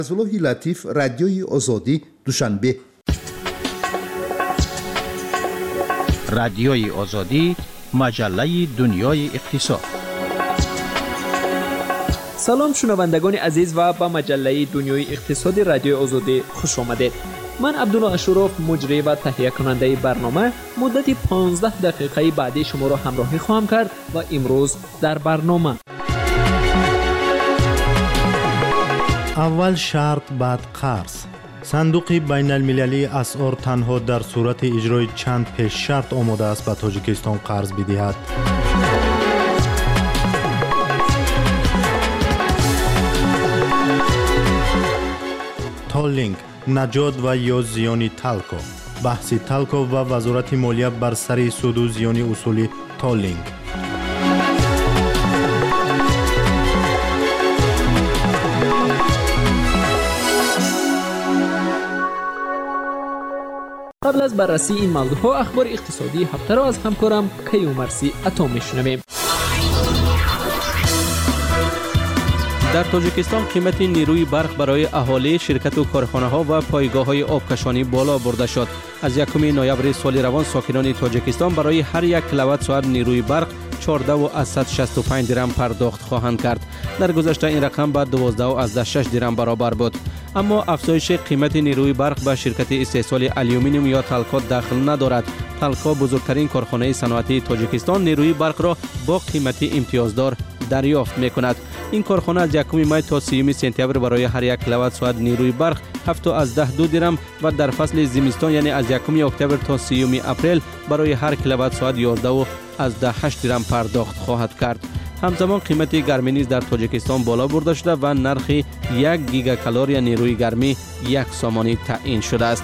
فضلالله لطیف، رادیوی آزادی، دوشنبه. رادیوی آزادی، مجله دنیای اقتصاد. سلام شنوندگان عزیز و به مجله دنیای اقتصاد رادیوی آزادی خوش آمدید. من عبدالله اشرف، مجری و تهیه کننده برنامه، مدت 15 دقیقه بعدی شما را همراهی خواهم کرد و امروز در برنامه اول شرط بعد قرض. صندوق بین المللی اسعار تنها در صورت اجرای چند پیش شرط آماده است به تاجیکستان قرض بدهد. تالینگ، نجات و یا زیان تالکو. بحث تالکو و وزارت مالیه بر سر سود و زیان اصولی تالینگ. قبل از بررسی این موضوعها اخبار اقتصادی هفته را از همکارم کیومرثی عطا میشنویم. در تاجیکستان قیمت نیروی برق برای اهالی، شرکت و کارخانه‌ها و پایگاه‌های آبکشانی بالا برده شد. از 1 نوامبر سال روان ساکنان تاجیکستان برای هر 1 کیلووات ساعت نیروی برق 14.65 درم پرداخت خواهند کرد. در گذشته این رقم به 12.6 درم برابر بود. اما افزایش قیمت نیروی برق به شرکت استحصال آلومینیوم یا تالکا دخل ندارد. تالکا بزرگترین کارخانه صنعتی تاجیکستان نیروی برق را با قیمت امتیازدار دریافت می‌کند. این کارخانه از 1 می تا 30 سپتامبر برای هر 1 کیلووات ساعت نیروی برق 7.2 درم و در فصل زمستان یعنی از 1 اکتبر تا 30 اپریل برای هر کیلووات ساعت 11.8 درم پرداخت خواهد کرد. همزمان قیمت گرمی نیز در تاجیکستان بالا برده شده و نرخ 1 گیگاکالری نیروی گرمی 1 سامانی تعیین شده است.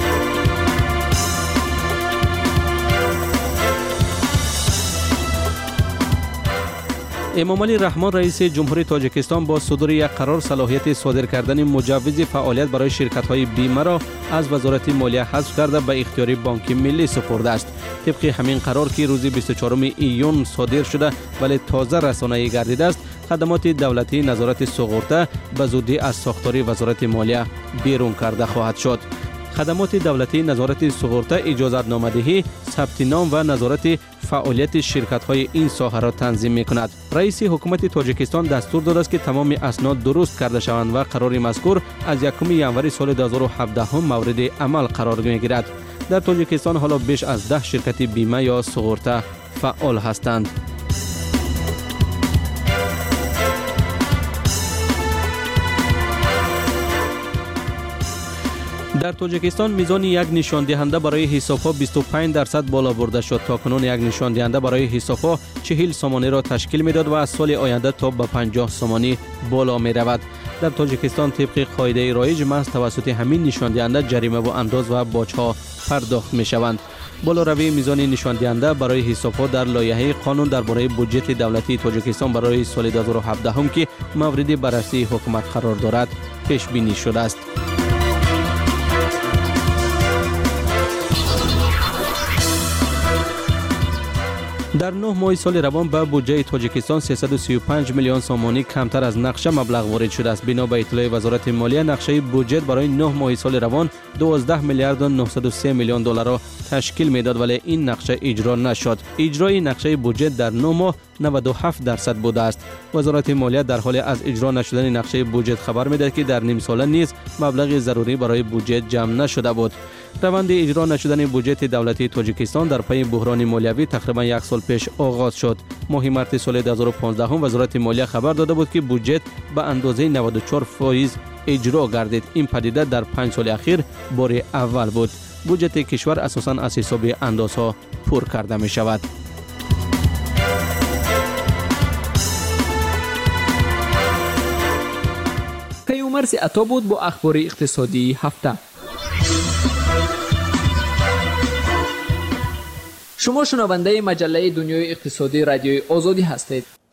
امامعلی رحمان رئیس جمهوری تاجیکستان با صدور یک قرار صلاحیت صادر کردن مجوز فعالیت برای شرکت‌های بیمه را از وزارت مالیه حذف کرده به اختیار بانک ملی سپرده است. طبق همین قرار که روز 24 ایون صادر شده ولی تازه رسانه‌ای گردیده است، خدمات دولتی نظارت سقورته به زودی از ساختار وزارت مالیه بیرون کرده خواهد شد. خدمات دولتی نظارت سقورته اجازتنامه‌دهی، ثبت نام و نظارت فعالیت شرکت‌های این ساحه را تنظیم می‌کند. رئیس حکومت تاجیکستان دستور داده است که تمام اسناد درست کرده شوند و قرار مذکور از 1 ژانویه سال 2017 مورد عمل قرار می‌گیرد. در تاجیکستان حالا بیش از 10 شرکت بیمه یا سقورته فعال هستند. در تاجیکستان میزان یک نشان دهنده برای حساب‌ها 25% بالا برده شد. تاکنون یک نشان دهنده برای حساب‌ها 40 سامانی را تشکیل میداد و از سال آینده تا به 50 سامانی بالا می رود. در تاجیکستان طبق قاعده رایج محض توسط همین نشان دهنده جریمه و انداز و باج‌ها پرداخت می شوند. بالاروی میزان نشان دهنده برای حساب‌ها در لایحه قانون درباره بودجت دولتی تاجیکستان برای سال 2017 که مورد بررسی حکومت قرار دارد پیش بینی شده است. در 9 ماه سال روان به بودجه تاجیکستان 335 میلیون سامانی کمتر از نقشه مبلغ وارد شده است. بنا به اطلاع وزارت مالیه نقشه بودجت برای 9 ماه سال روان 12 میلیارد و 903 میلیون دلار را تشکیل میداد ولی این نقشه اجرا نشد. اجرای نقشه بودجت در 9 ماه 97% بوده است. وزارت مالیه در حال از اجرا نشدن نقشه بودجت خبر میدهد که در نیم ساله نیز مبلغ ضروری برای بودجت جمع نشده بود. روند اجرا نشدن بودجت دولتی تاجیکستان در پی بحران مالیوی تقریبا 1 سال پیش آغاز شد. ماه مارس سال 2015 وزارت مالیه خبر داده بود که بودجت به اندازه 94% اجرا گردید. این پدیده در 5 سال اخیر بار اول بود. بودجت کشور اساساً از حساب اندازها پر کرده می شود. کیومرثی عطا بود با اخبار اقتصادی هفته. شما شنونده مجله دنیای اقتصادی رادیوی آزادی هستید.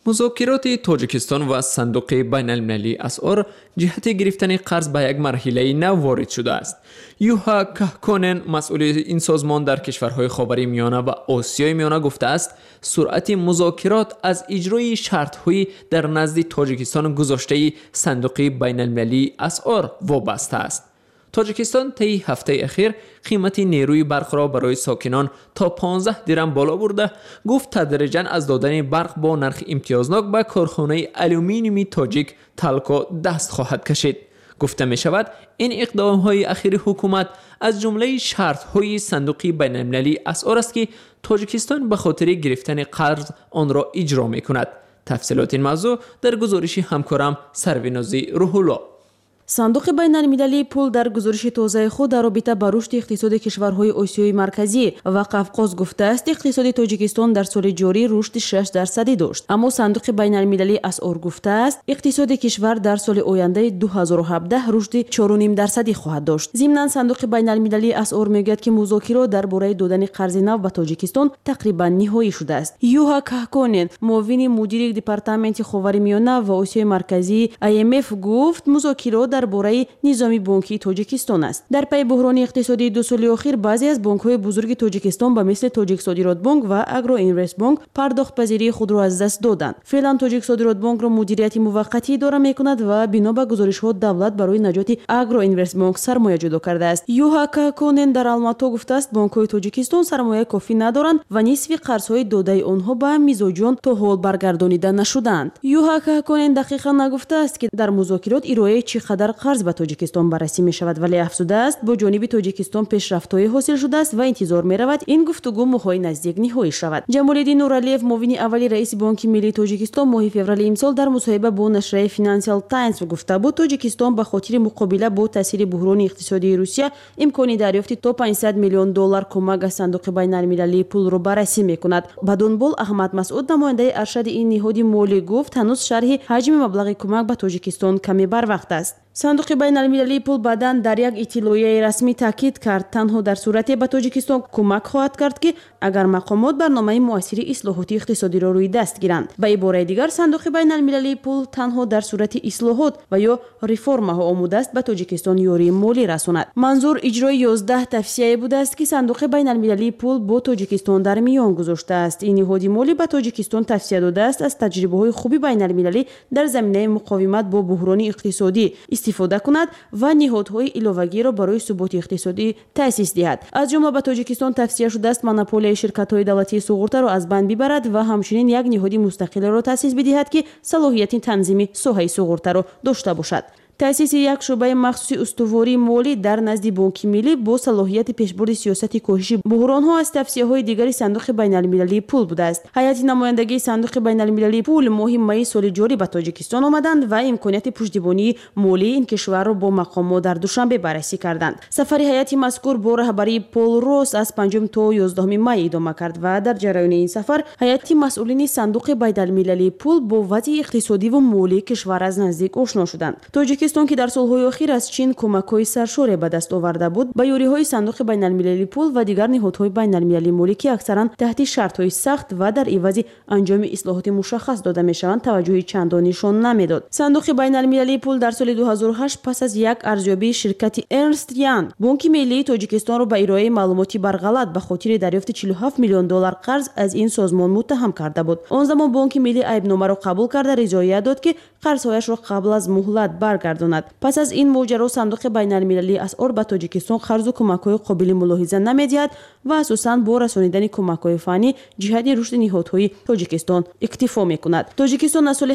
مذاکرات تاجیکستان و صندوق بین المللی اسعار جهت گرفتن قرض به یک مرحله نو وارد شده است. یوها کهکونن مسئول این سازمان در کشورهای خاوری میانه و آسیای میانه گفته است سرعت مذاکرات از اجرای شرط‌های در نزد تاجیکستان گذاشته صندوق بین المللی اسعار وابسته است. تاجیکستان طی هفته اخیر قیمت نیروی برق را برای ساکنان تا 15 درم بالا برده. گفت تدریجاً از دادن برق با نرخ امتیازناک به کارخانه آلومینیومی تاجیک تالکو دست خواهد کشید. گفته می شود این اقدام های اخیر حکومت از جمله شرط های صندوق بین المللی اسعار است که تاجیکستان به خاطر گرفتن قرض آن را اجرا می کند. تفصیلات این موضوع در گزارش همکارم سروینازی روح‌الله. صندوق بین المللی پول در گزارش تازه خود در رابطه با رشد اقتصاد کشورهای آسیای مرکزی و قفقاز گفته است اقتصاد تاجیکستان در سال جاری رشد 6% داشت، اما صندوق بین المللی اسعار گفته است اقتصاد کشور در سال آینده 2017 رشد 4.5% خواهد داشت. ضمناً صندوق بین المللی اسعار میگوید که مذاکرات درباره دادن قرض نو به تاجیکستان تقریبا نهایی شده است. یوها کهکونن معاون مدیر دپارتمنت خاورمیانه و آسیای مرکزی IMF گفت مذاکرات درباره نظام بانکی تاجیکستان است. در پی بحران اقتصادی 2 سال اخیر بعضی از بانک‌های بزرگ تاجیکستان به مثل تاجیک صادرات بانک و اگرو اینوست بانک پرداخت پذیری خود را از دست دادند. فعلا تاجیک صادرات بانک را مدیریت موقتی اداره می‌کند و بنا به گزارش‌ها دولت برای نجات اگرو اینوست بانک سرمایه جدا کرده است. یوها کهکونن در الماتو گفته است بانک‌های تاجیکستان سرمایه کافی ندارند و نصف قرض‌های داده آنها به میزوجان تا حال برگردانیده نشدند. یوها کهکونن دقیقاً نگفته است که در مذاکرات ارائه چقدر قرض به تاجیکستان بررسی می شود، ولی افزوده است با جانب تاجیکستان پیشرفت‌های حاصل شده است و انتظار می رود این گفتگو ماه‌های نزدیک نهایی شود. جمال‌الدین نورعلیف معاون اول رئیس بانک ملی تاجیکستان ماه فوریه امسال در مصاحبه با نشریه فینانشال تایمز گفته بود تاجیکستان به خاطر مقابله با تاثیر بحران اقتصادی روسیه امکان دریافت تا 500 میلیون دلار کمک از صندوق بین المللی پول را بررسی می کند. به دنبال احمد مسعود نماینده ارشد این نهاد مالی گفت هنوز شرح حجم مبلغ کمک به تاجیکستان کمی بر وقت است. صندوق بین المللی پول بعداً در یک اطلاعیه رسمی تاکید کرد تنها در صورتی به تاجیکستان کمک خواهد کرد که اگر مقامات برنامه مؤثر اصلاحات اقتصادی را روی دست گیرند. به عباره دیگر صندوق بین المللی پول تنها در صورت اصلاحات و یا ریفرم‌ها آماده است به تاجیکستان یاری مالی رساند. منظور اجرای 11 توصیه بوده است که صندوق بین المللی پول با تاجیکستان در میان گذاشته است. این نهاد مالی به تاجیکستان توصیه داده است از تجربه‌های خوبی بین المللی در زمینه مقاومت با بحران اقتصادی استفاده کند و نهادهای علاوه‌ای را برای ثبات اقتصادی تأسیس دهد. از جمله به تاجیکستان توصیه شده است مونوپولی شرکت‌های دولتی سوغورته را از بین ببرد و همچنین یک نهاد مستقل را تأسیس بدهد که صلاحیت تنظیم ساحه سوغورته را داشته باشد. تأسیس یک شعبه مخصوص استواری مالی در نزد بانک ملی با صلاحیت پیشبرد سیاست کاهش بحران‌ها از توصیه‌های دیگری صندوق بین المللی پول بوده است. هیئت نمایندگی صندوق بین المللی پول ماه می سال جاری به تاجیکستان آمدند و امکانات پشتیبانی مالی این کشور را با مقامات در دوشنبه بررسی کردند. سفر هیئت مذکور با رهبری پول روس از 5 تا 11 می ادامه کرد و در جریان این سفر هیئت مسئولین صندوق بین المللی پول با وضع اقتصادی و مالی کشور از نزدیک آشنا شدند. تاجیکستان که در سالهای اخیر از چین کمک‌های سرشار به دست آورده بود به یاری‌های صندوق بین المللی پول و دیگر نهادهای بین المللی مالی که اکثرا تحت شرط‌های سخت و در عوض انجام اصلاحات مشخص داده می‌شوند توجه چندانی نشان نمیداد. صندوق بین المللی پول در سال 2008 پس از یک ارزیابی شرکت ارنست یانگ بانک ملی تاجیکستان را به ارائه معلوماتی بر غلط به خاطر دریافت 47 میلیون دلار قرض از این سازمان متهم کرده بود. آن زمان بانک ملی عیبنامه را قبول کرده رضایت داد که قرض‌هایش را قبل از مهلت برگرداند. پس از این ماجرا صندوق بین المللی اسعار به تاجیکستان قرض و کمک‌های قابل ملاحظه نمی‌دهد و اساساً با رسانیدن کمک‌های فنی جهت رشد نهادهای تاجیکستان اکتفا می‌کند. تاجیکستان از سال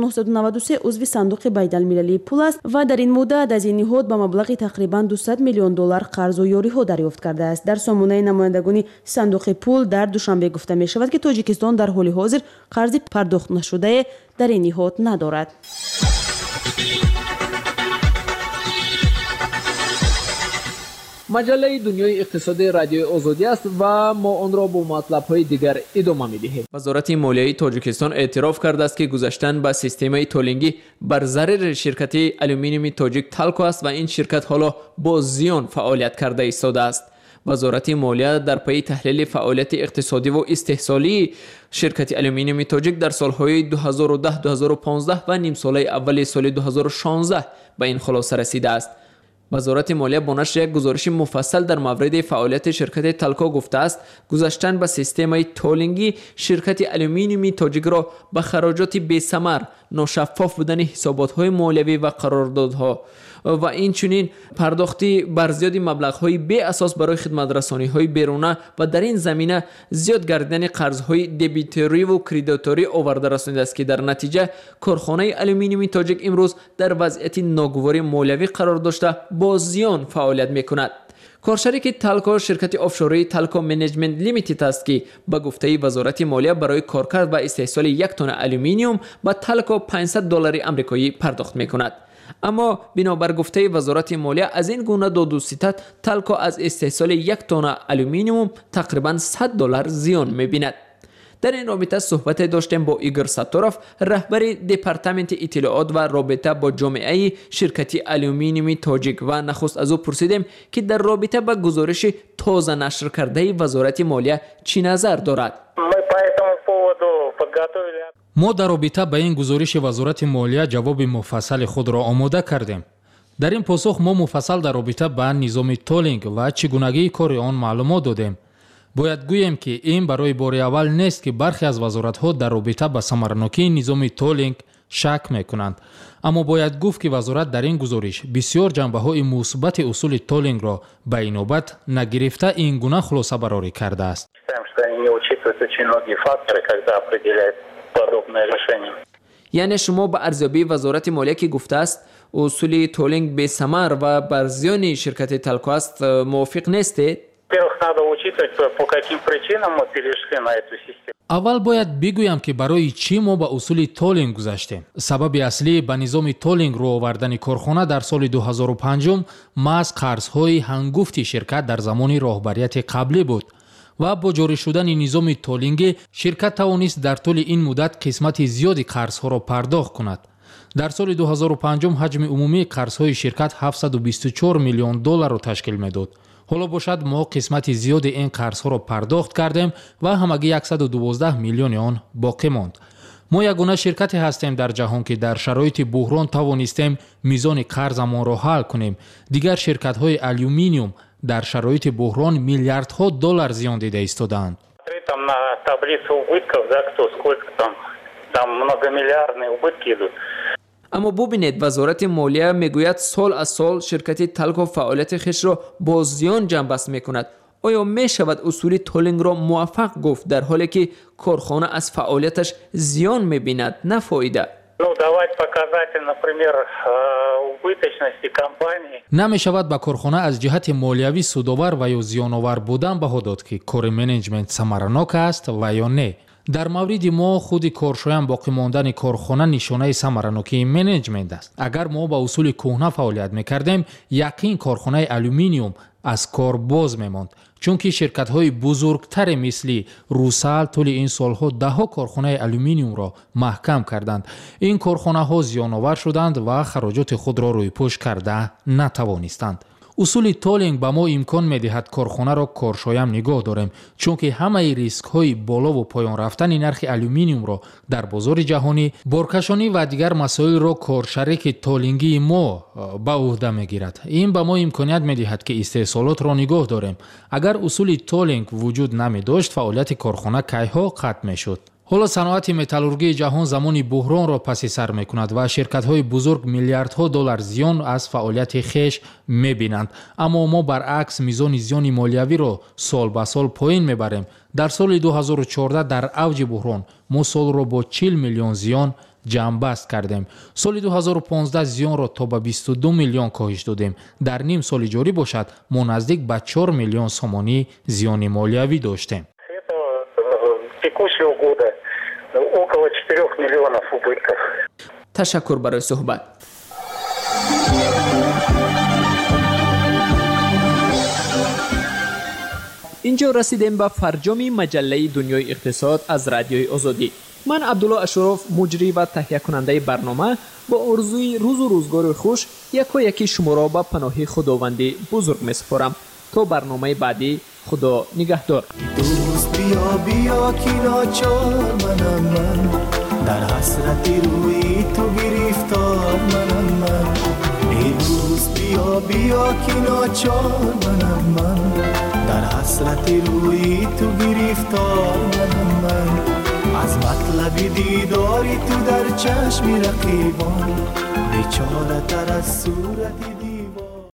1993 عضو صندوق بین المللی پول است و در این مدت از این نهاد به مبلغ تقریباً 200 میلیون دلار قرض و یاری‌ها دریافت کرده است. در سامانه نمایندگان صندوق پول در دوشنبه گفته می‌شود که تاجیکستان در حال حاضر قرض پرداخت نشده در این نهاد ندارد. مجله دنیای اقتصاد رادیوی آزادی است و ما آن را با مطلب‌های دیگر ادامه می‌دهیم. وزارت مالیه تاجیکستان اعتراف کرده است که گذشتن به سیستم تولینگی بر ضرر شرکت آلومینیومی تاجیک تالکو است و این شرکت حالا با زیان فعالیت کرده ایستاده است. وزارت مالیه در پی تحلیل فعالیت اقتصادی و استحصالی شرکت آلومینیوم تاجیک در سالهای 2010 2015 و نیم ساله اول سال 2016 به این خلاصه رسیده است. وزارت مالیه با نشر یک گزارش مفصل در مورد فعالیت شرکت تالکو گفته است گذاشتن به سیستم تولینگی شرکت آلومینیوم تاجیک را به خراجات بی‌ثمر، ناشفاف بودن حسابات‌های مالیوی و قراردادها و این چنین پرداختی بر زیادی مبلغ‌های بی اساس برای خدمت‌رسانی‌های بیرونه و در این زمینه زیاد گردیدن قرض‌های دبیتوری و کردیتوری آورده رسانیده است که در نتیجه کارخانه آلومینیوم تاجیک امروز در وضعیت ناگواری مالیوی قرار داشته با زیان فعالیت می‌کند. کارشریک تالکو شرکت آفشوری تالکو منیجمنت لیمیتد است که به گفته وزارت مالیه برای کارکرد و استحصال یک تن آلومینیوم به تالکو $500 آمریکایی پرداخت می‌کند. اما بنابر گفته وزارت مالیه از این گونه داد و ستد تالکو از استحصال یک تن آلومینیوم تقریبا $100 زیان می‌بیند. در این رابطه صحبت داشتیم با ایگور ساتوروف رهبر دپارتمنت اطلاعات و رابطه با جامعه شرکت آلومینیوم تاجیک و نخست از او پرسیدیم که در رابطه با گزارش تازه نشر کرده وزارت مالیه چی نظر دارد. ما در رابطه با این گزارش وزارت مالیه جواب مفصل خود را آماده کردیم. در این پاسخ ما مفصل در رابطه با نظام تولینگ و چگونگی کار آن معلومات دادیم. باید گویم که این برای بار اول نیست که برخی از وزارت‌ها در رابطه با ثمرناکی نظام تولینگ شک می‌کنند، اما باید گفت که وزارت در این گزارش بسیار جنبه‌های مثبت اصول تولینگ را به این نوبت نگرفته این گونه خلاصه برآوری کرده است. یعنی شما به ارزیابی وزارت مالیه که گفته است اصول تولینگ به ثمر و بر زیان شرکت تالکو است موافق نیستید؟ اول باید بگویم که برای چی ما به اصول تولینگ گذاشتیم. سبب اصلی به نظام تولینگ رو آوردن کارخانه در سال 2005 محض قرض‌های هنگفت شرکت در زمان راهبریت قبلی بود و با جاری شدن نظام تولینگ شرکت توانست در طول این مدت قسمت زیادی قرض‌ها را پرداخت کند. در سال 2005 حجم عمومی قرض‌های شرکت $724 میلیون را تشکیل می‌داد. حالا باشد ما قسمت زیاد این قرض‌ها را پرداخت کردیم و همگی 112 میلیون آن باقی ماند. ما یگانه شرکتی هستیم در جهان که در شرایط بحران توانستیم میزان قرضمان را حل کنیم. دیگر شرکت‌های آلومینیوم در شرایط بحران میلیاردها دلار زیان دیده ایستادند. اما ببینید وزارت مالیه میگوید سال از سال شرکت تالکو فعالیت خویش را با زیان جنبست میکند. آیا می شود اصول تولینگ را موفق گفت در حالی که کارخانه از فعالیتش زیان میبیند نه فایده؟ نمی شود به کارخانه از جهت مالیوی سودآور و یا زیان‌آور بودن بها داد که کار منیجمنت ثمرناک است و یا نه. در مورد ما خود کارشایان باقی ماندن کارخانه نشانه ثمرناکی منیجمنت است. اگر ما با اصول کهنه فعالیت میکردیم یقین کارخانه آلومینیوم از کار باز میماند، چون که شرکت های بزرگتر مثل روسال طول این سالها دهها کارخانه آلومینیوم را محکم کردند. این کارخانه ها زیان آور شدند و خراجات خود را روی پشت کرده نتوانستند. اصول تولینگ به ما امکان می‌دهد کارخانه را کارشایم نگاه داریم، چون که همه ریسک های بالا و پایان رفتن نرخ آلومینیوم را در بازار جهانی، بارکشانی و دیگر مسائل را کارشریک تولینگی ما به عهده میگیرد. این به ما امکانیت می‌دهد که استحصالات را نگاه داریم. اگر اصول تولینگ وجود نمی داشت فعالیت کارخانه کیها قطع میشد. حالا صنعت متالورژی جهان زمانی بحران را پس سر می‌کند و شرکت‌های بزرگ میلیاردها دلار زیان از فعالیت خویش می‌بینند، اما ما برعکس میزان زیان مالیوی را سال به سال پایین می‌بریم. در سال 2014 در اوج بحران ما سال را با 40 میلیون زیان جمع‌بست کردیم. سال 2015 زیان را تا به 22 میلیون کاهش دادیم. در نیم سال جاری باشد ما نزدیک به 4 میلیون سومانی زیان مالیوی داشتیم. около 4 миллионов убытков. تشکر برای صحبت. اینجا رسیدیم به فرجام مجله دنیای اقتصاد از رادیوی آزادی. من عبدالله اشرف مجری و تهیه کننده برنامه با آرزوی روز و روزگار خوش یکی شما را به پناه خداوند بزرگ می‌سپارم. تا برنامه بعدی خدا نگهدار. دوست بیا بیا کی ناچار منم من، در حسرت روی تو گرفتار منم من. ای دوست بیا بیا کی ناچار منم من، در حسرت روی تو گرفتار منم من. از مطلب دیداری تو در چشم رقیبان، بیچاره تر از صورت